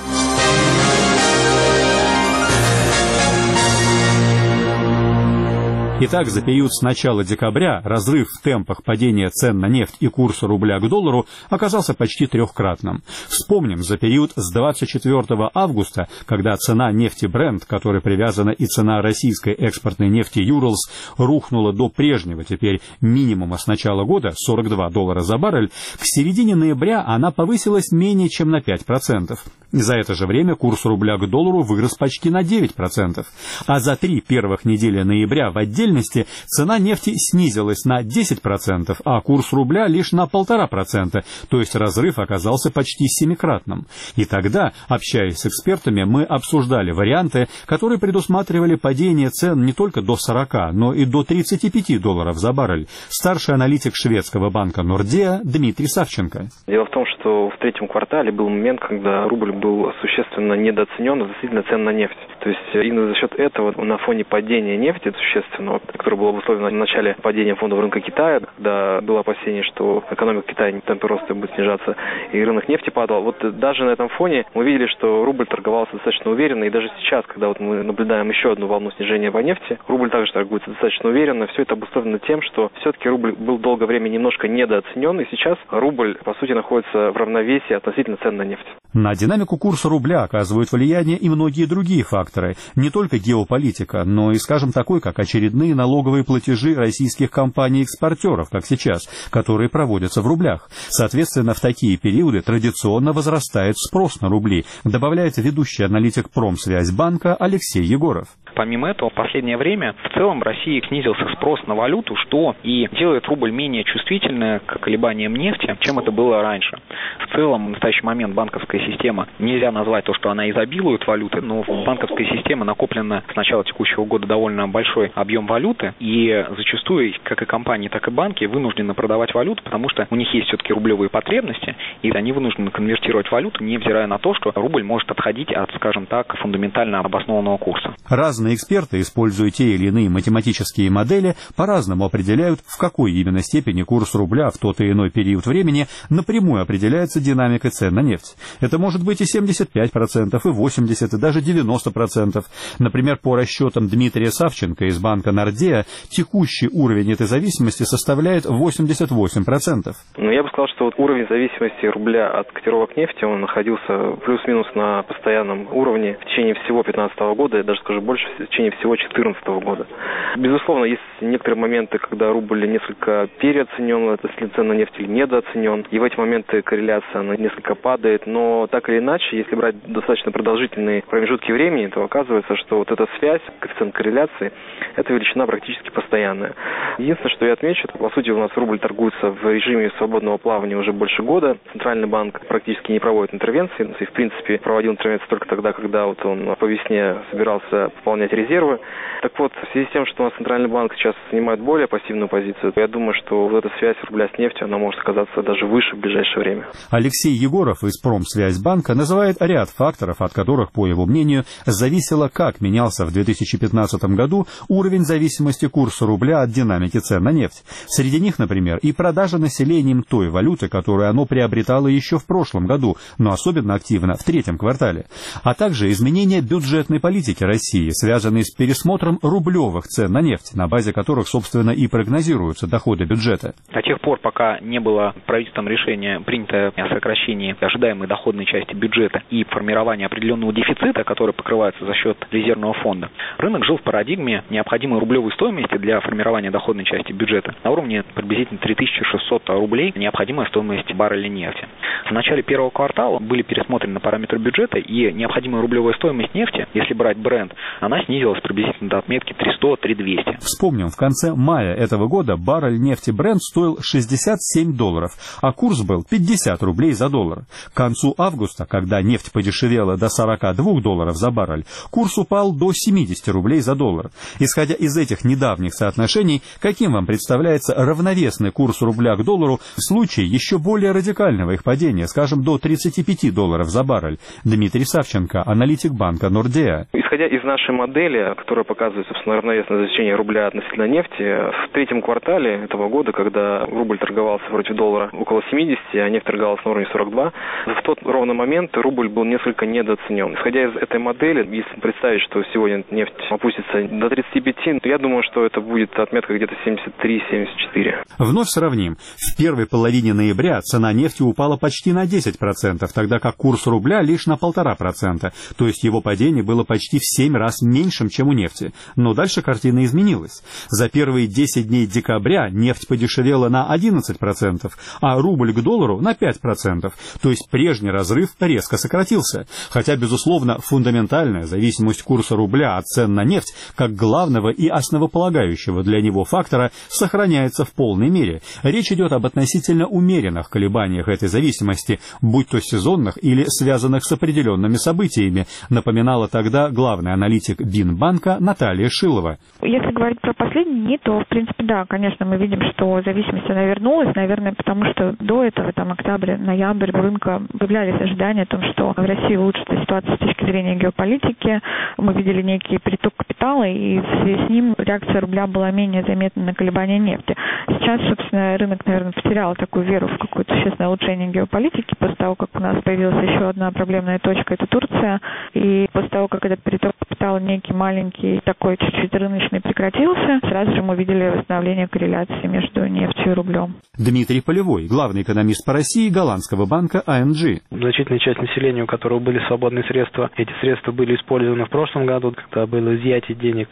Итак, за период с начала декабря разрыв в темпах падения цен на нефть и курса рубля к доллару оказался почти трехкратным. Вспомним, за период с 24 августа, когда цена нефти Brent, к которой привязана и цена российской экспортной нефти Urals, рухнула до прежнего теперь минимума с начала года, $42 за баррель, к середине ноября она повысилась менее чем на 5%. За это же время курс рубля к доллару вырос почти на 9%. А за 3 первых недели ноября в отдельности цена нефти снизилась на 10%, а курс рубля лишь на 1,5%, то есть разрыв оказался почти 7-кратным. И тогда, общаясь с экспертами, мы обсуждали варианты, которые предусматривали падение цен не только до 40, но и до $35 за баррель. Старший аналитик шведского банка Nordea Дмитрий Савченко. Дело в том, что в третьем квартале был момент, когда рубль был существенно недооценен относительно цен на нефть. То есть именно за счет этого на фоне падения нефти существенного, которое было обусловлено в начале падения фондового рынка Китая, когда было опасение, что экономика Китая темпы роста будет снижаться и рынок нефти падал. Вот даже на этом фоне мы видели, что рубль торговался достаточно уверенно, и даже сейчас, когда мы наблюдаем еще одну волну снижения по нефти, рубль также торгуется достаточно уверенно. Все это обусловлено тем, что все-таки рубль был долгое время немножко недооценен, и сейчас рубль, по сути, находится в равновесии относительно цен на нефть. На динамику курса рубля оказывают влияние и многие другие факторы, не только геополитика, но и, скажем, такой, как очередные налоговые платежи российских компаний-экспортеров, как сейчас, которые проводятся в рублях. Соответственно, в такие периоды традиционно возрастает спрос на рубли, добавляет ведущий аналитик Промсвязьбанка Алексей Егоров. Помимо этого, в последнее время в целом в России снизился спрос на валюту, что и делает рубль менее чувствительным к колебаниям нефти, чем это было раньше. В целом, в настоящий момент банковская система, нельзя назвать то, что она изобилует валютой, но в банковской системе накоплено с начала текущего года довольно большой объем валюты, и зачастую, как и компании, так и банки вынуждены продавать валюту, потому что у них есть все-таки рублевые потребности, и они вынуждены конвертировать валюту, невзирая на то, что рубль может отходить от, скажем так, фундаментально обоснованного курса. Разные эксперты, используя те или иные математические модели, по-разному определяют, в какой именно степени курс рубля в тот и иной период времени напрямую определяется динамикой цен на нефть. Это может быть и 75%, и 80%, и даже 90%. Например, по расчетам Дмитрия Савченко из банка Нордеа, текущий уровень этой зависимости составляет 88%. Я бы сказал, что вот уровень зависимости рубля от котировок нефти, он находился плюс-минус на постоянном уровне в течение всего 2015 года, я даже скажу больше, в течение всего 2014 года. Безусловно, есть некоторые моменты, когда рубль несколько переоценен, если цена на нефть или недооценен, и в эти моменты корреляция она несколько падает, но так или иначе, если брать достаточно продолжительные промежутки времени, то оказывается, что вот эта связь, коэффициент корреляции, эта величина практически постоянная. Единственное, что я отмечу, по сути, у нас рубль торгуется в режиме свободного плавания уже больше года. Центральный банк практически не проводит интервенции, и, в принципе, проводил интервенции только тогда, когда вот он по весне собирался пополнять резервы. Так вот, в связи с тем, что у нас Центральный банк сейчас занимает более пассивную позицию, я думаю, что вот эта связь рубля с нефтью, она может оказаться даже выше в ближайшее время. Алексей Егоров из Промсвязьбанка называет ряд факторов, от которых, по его мнению, зависело, как менялся в 2015 году уровень зависимости курса рубля от динамики цен на нефть. Среди них, например, и продажа населением той валюты, которую оно приобретало еще в прошлом году, но особенно активно в третьем квартале, а также изменения бюджетной политики России, связанные с пересмотром рублевых цен на нефть, на базе которых, собственно, и прогнозируются доходы бюджета. До тех пор, пока не было правительством решение, принятое о сокращении ожидаемой доходной части бюджета и формировании определенного дефицита, который покрывается за счет резервного фонда, рынок жил в парадигме необходимой рублевой стоимости для формирования доходной части бюджета на уровне приблизительно 3600 рублей, необходимая стоимость барреля нефти. В начале первого квартала были пересмотрены параметры бюджета, и необходимая рублевая стоимость нефти, если брать бренд, она снизилась приблизительно до отметки 300-3200. Вспомним, в конце мая этого года баррель нефти Brent стоил $67, а курс был 50 рублей за доллар. К концу августа, когда нефть подешевела до $42 за баррель, курс упал до 70 рублей за доллар. Исходя из этих недавних соотношений, каким вам представляется равновесный курс рубля к доллару в случае еще более радикального их падения, скажем, до $35 за баррель? Дмитрий Савченко, аналитик банка Нордеа. Исходя из нашей модели, которая показывает, собственно, равновесное значение рубля относительно нефти, в третьем квартале этого года, когда рубль торговался против доллара около 70, а нефть торговалась на уровне 42, в тот ровный момент рубль был несколько недооценен. Исходя из этой модели, если представить, что сегодня нефть опустится до 35, то я думаю, что это будет отметка где-то 73-74. Вновь сравним. В первой половине ноября цена нефти упала почти на 10%, тогда как курс рубля лишь на 1,5%, то есть его падение было почти в 7 раз меньшим, чем у нефти. Но дальше картина изменилась. За первые 10 дней декабря нефть подешевела на 11%, а рубль к доллару на 5%, то есть прежний разрыв резко сократился. Хотя, безусловно, фундаментальная зависимость курса рубля от цен на нефть, как главного и основополагающего для него фактора, сохраняется в полной мере. Речь идет об относительно умеренных колебаниях этой зависимости, будь то сезонных или связанных с определенными событиями, напоминала тогда главный аналитик Бинбанка Наталья Шилова. Если говорить про последние дни, то, в принципе, да, конечно, мы видим, что зависимость она вернулась, наверное, потому что до этого, октябрь, ноябрь, у рынка появлялись ожидания о том, что в России улучшится ситуация с точки зрения геополитики. Мы видели некий приток капитала, и в связи с ним реакция рубля была менее заметна на колебания нефти. Сейчас, собственно, рынок, наверное, потерял такую веру в какое-то существенное улучшение геополитики после того, как у нас появилась еще одна проблемная точка, это Турция, и после того, как этот приток капитала некий маленький, такой чуть-чуть рыночный прекратился, сразу же мы видели восстановление корреляции между нефтью и рублем. Дмитрий Полевой, главный экономист по России голландского банка ING. Значительная часть населения, у которого были свободные средства, эти средства были использованы в прошлом году, когда было изъятие денег с депозитов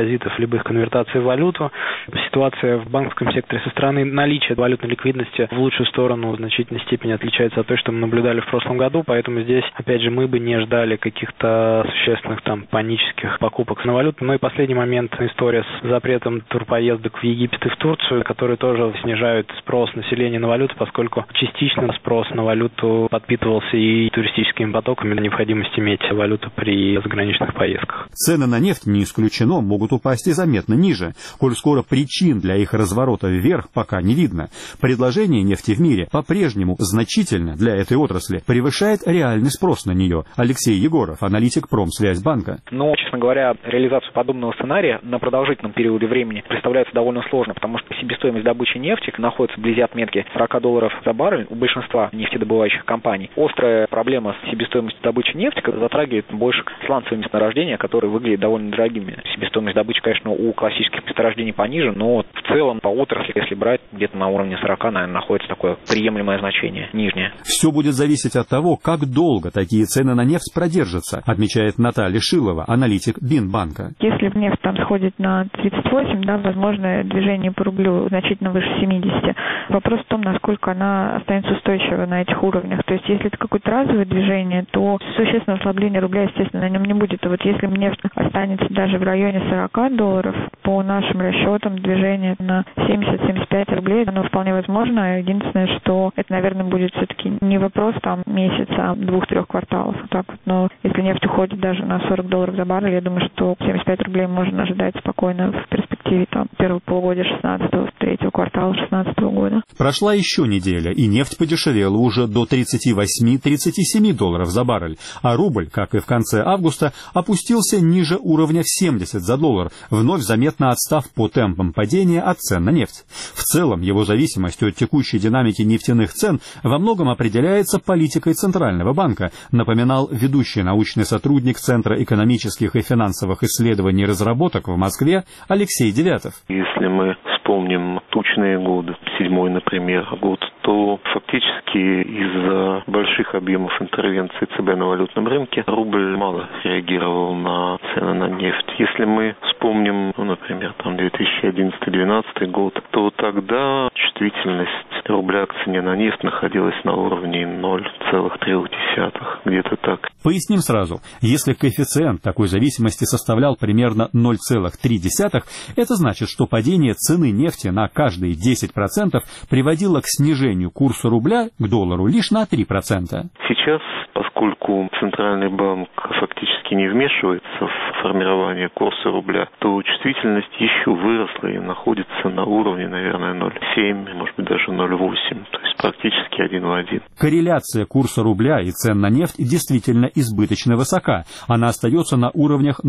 депозитов, либо их конвертации в валюту. Ситуация в банковском секторе со стороны наличия валютной ликвидности в лучшую сторону в значительной степени отличается от той, что мы наблюдали в прошлом году, поэтому здесь, опять же, мы бы не ждали каких-то существенных панических покупок на валюту. Ну и последний момент, история с запретом турпоездок в Египет и в Турцию, которые тоже снижают спрос населения на валюту, поскольку частично спрос на валюту подпитывался и туристическими потоками, необходимость иметь валюту при заграничных поездках. Цены на нефть, не исключено, могут упасть и заметно ниже, коль скоро причин для их разворота вверх пока не видно. Предложение нефти в мире по-прежнему значительно для этой отрасли превышает реальный спрос на нее. Алексей Егоров, аналитик Промсвязьбанка. Но, честно говоря, реализацию подобного сценария на продолжительном периоде времени представляется довольно сложно, потому что себестоимость добычи нефти находится вблизи отметки $40 за баррель у большинства нефтедобывающих компаний. Острая проблема с себестоимостью добычи нефти затрагивает больше сланцевые месторождения, которые выглядят довольно дорогими. Себестоимость добычи, конечно, у классических месторождений пониже, но в целом по отрасли, если брать, где-то на уровне 40, наверное, находится такое приемлемое значение, нижнее. Все будет зависеть от того, как долго такие цены на нефть продержатся, отмечает Наталья Шилова, аналитик Бинбанка. Если нефть там сходит на 38, возможно, движение по рублю значительно выше 70. Вопрос в том, насколько она останется устойчивой на этих уровнях. То есть, если это какое-то разовое движение, то существенного ослабления рубля, естественно, на нем не будет. А вот если нефть останется даже в районе $40, по нашим расчетам, движение на 70-75 рублей, оно вполне возможно. Единственное, что это, наверное, будет все-таки не вопрос месяца, 2-3 кварталов. Вот так вот. Но если нефть уходит даже на $40 за баррель, я думаю, что 75 рублей можно ожидать спокойно в перспективе первого полугодия 16-го, третьего квартала 16 года. Прошла еще неделя, и нефть подешевела уже до $38-37 за баррель, а рубль, как и в конце августа, опустился ниже уровня в 70 за доллар, вновь заметно отстав по темпам падения от цен на нефть. В целом, его зависимость от текущей динамики нефтяных цен во многом определяется политикой Центрального банка, напоминал ведущий научный сотрудник Центра экономических и финансовых исследований и разработок в Москве Алексей Девятов. Если мы вспомним тучные годы, 7-й, например, год, то фактически из-за больших объемов интервенции ЦБ на валютном рынке рубль мало реагировал на цены на нефть. Если мы вспомним, например, 2011-2012 год, то тогда чувствительность рубля к цене на нефть находилась на уровне 0,3, где-то так. Поясним сразу, если коэффициент такой зависимости составлял примерно 0,3, это значит, что падение цены нефти на каждые 10% приводило к снижению курса рубля к доллару лишь на 3%. Сейчас, поскольку Центральный банк фактически не вмешивается в формирование курса рубля, то чувствительность еще выросла и находится на уровне, наверное, 0,7, может быть, даже 0,8, то есть практически 1 в 1. Корреляция курса рубля и цен на нефть действительно избыточно высока. Она остается на уровнях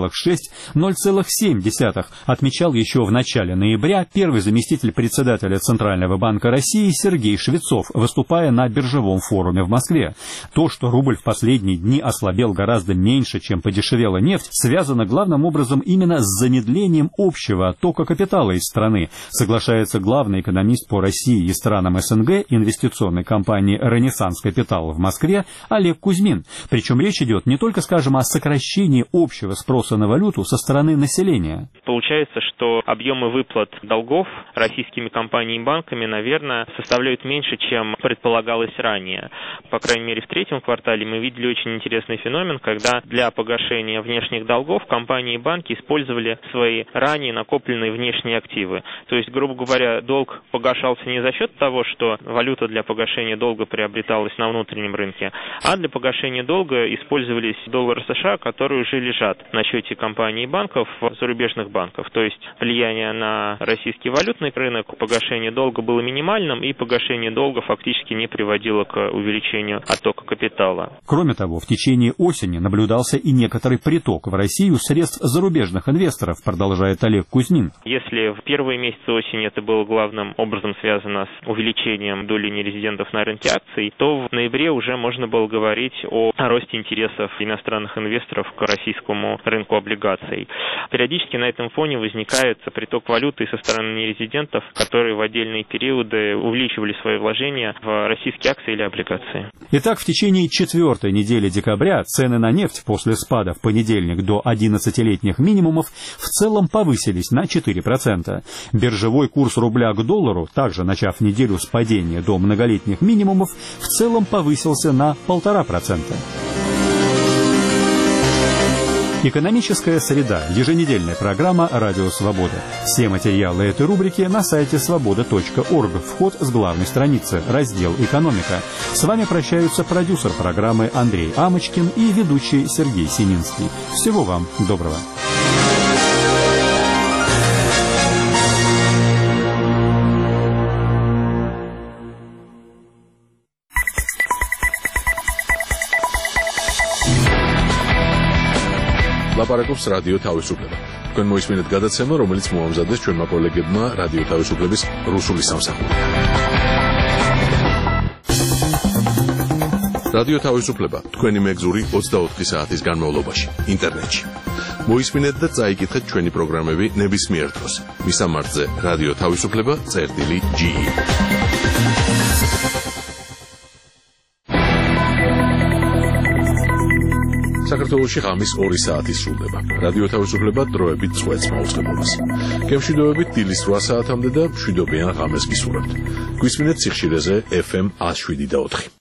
0,6-0,7, отмечал еще в начале ноября первый заместитель председателя Центрального банка России Сергей Швецов, выступая на биржевом форуме в Москве. То, что рубль в последние дни ослабел гораздо меньше, чем подешевела нефть, связано главным образом именно с замедлением общего оттока капитала из страны, соглашается главный экономист по России и странам СНГ инвестиционной компании «Ренессанс Капитал» в Москве Олег Кузьмин. Причем речь идет не только, скажем, о сокращении общего спроса на валюту со стороны населения. Получается, что объемы выплат долгов российскими компаниями и банками, наверное, составляют меньше, чем предполагалось ранее. По крайней мере, в третьем квартале мы видели очень интересный феномен, когда для погашения внешних долгов компании и банки использовали свои ранее накопленные внешние активы. То есть, грубо говоря, долг погашался не за счет того, что валюта для погашения долга приобреталась на внутреннем рынке, а для погашения долга использовались доллары США, которые уже лежат на счете компаний и банков, зарубежных банков. То есть влияние на российский валютный рынок, погашение долга было минимальным, и погашение долга фактически не приводило к увеличению оттока капитала. Кроме того, в течение осени наблюдался и некоторый приток в Россию средств зарубежных инвесторов, продолжает Олег Кузьмин. Если в первые месяцы осени это было главным образом связано с увеличением ростом доли нерезидентов на рынке акций, то в ноябре уже можно было говорить о росте интересов иностранных инвесторов к российскому рынку облигаций. Периодически на этом фоне возникает приток валюты со стороны нерезидентов, которые в отдельные периоды увеличивали свои вложения в российские акции или облигации. Итак, в течение 4-й недели декабря цены на нефть после спада в понедельник до 11-летних минимумов в целом повысились на 4%. Биржевой курс рубля к доллару, также начав неделю с падения до многолетних минимумов, в целом повысился на 1,5%. Экономическая среда. Еженедельная программа «Радио Свобода». Все материалы этой рубрики на сайте свобода.орг. Вход с главной страницы. Раздел «Экономика». С вами прощаются продюсер программы Андрей Амочкин и ведущий Сергей Сининский. Всего вам доброго. ლაპარაკობს რადიო თავისუფლება. თქვენ მოისმინეთ გადაცემა, რომელიც მოამზადეს ჩვენმა კოლეგებმა რადიო თავისუფლების რუსული სამსახური. რადიო თავისუფლება თქვენი მეგზური 24 საათის განმავლობაში ინტერნეტში. მოისმინეთ და წაიკითხეთ ჩვენი პროგრამები ნებისმიერ დროს. მისამართზე რადიო თავისუფლება.ge საქართველოში ღამის 2 საათი სრულდება. რადიო თავისუფლება დროებით წვეთს მაუწყებლობას. გემშვიდობებით დილის 8 საათამდე და მშვიდობიან ღამეს გისურვებთ. გვისმინეთ სიხშირეზე FM 107.4.